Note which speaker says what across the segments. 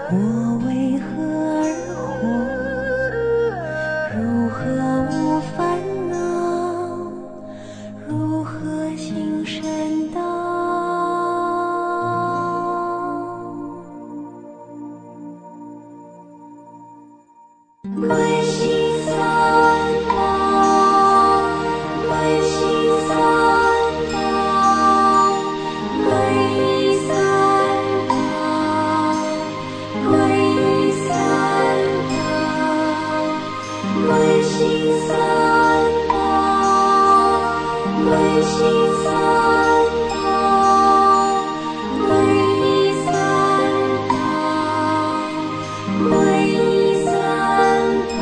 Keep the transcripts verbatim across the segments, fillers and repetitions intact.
Speaker 1: 我为何而活？如何无烦恼？如何行善道？归心三宝，归心三宝，归一三宝，归一三宝，归心三宝，归心三宝，归一三宝，归一三宝。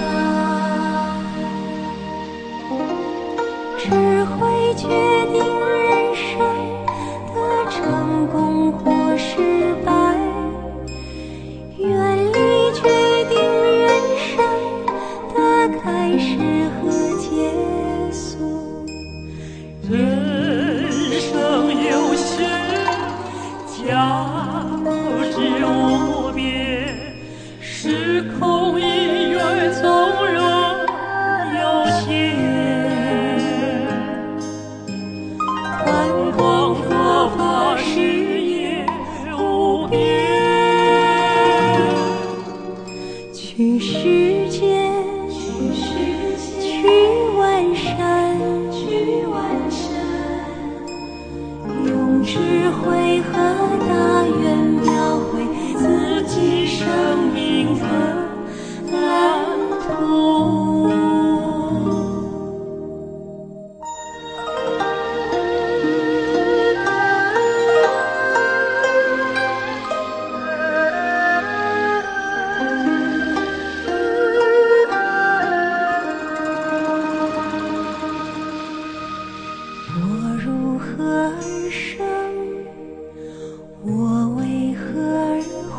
Speaker 1: 智慧决定人生的成功或失败，愿力决定人生的开始和结束。
Speaker 2: 人生有限，家不是无边，时空因缘纵然有限，宽广佛法视野无边，
Speaker 1: 去世间，去世间，去万山，去万山，用智慧和大愿描绘自己生命的蓝图。我如何而生？我为何而活？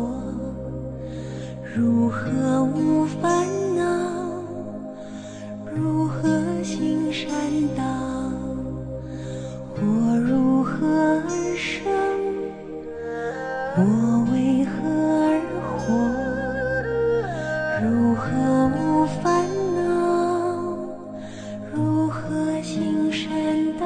Speaker 1: 如何无烦恼？如何行善道？我如何而生？我为何而活？如何无烦恼？如何行善道？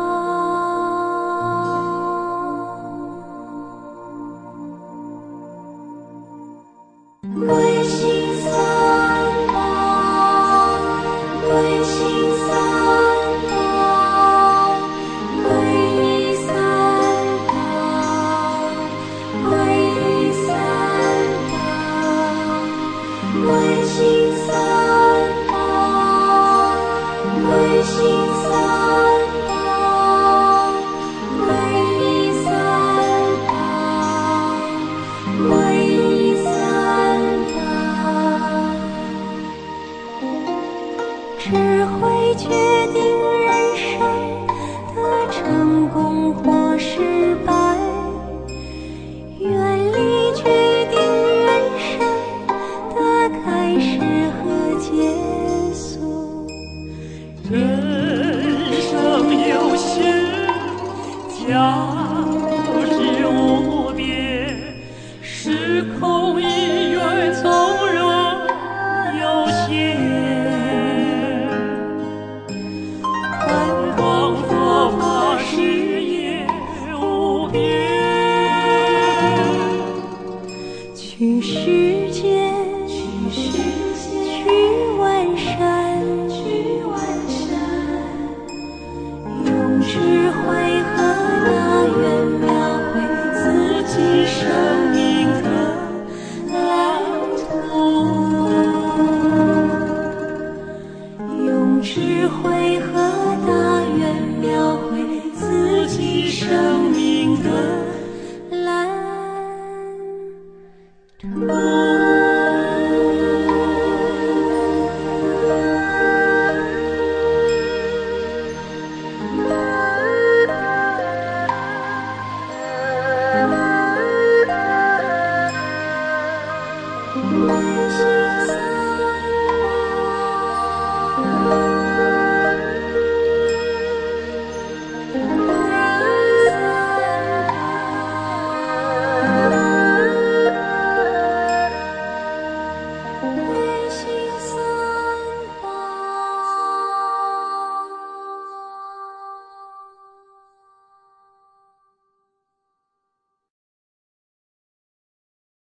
Speaker 1: 归心三宝，归心三宝，归一三宝，归一三宝，归心三宝，归心三宝，归一三宝，归一三宝。智慧决定人生的成功或失败，愿力决定人生的开始和结束。
Speaker 2: 人生有限，家不是无边，时空因缘纵然有限，宽广佛法视野无边，
Speaker 1: 去世间，去世间，去万山，去万山，用智慧和大愿描绘自己生命的蓝图，用智慧和大愿描绘自己生命的蓝图。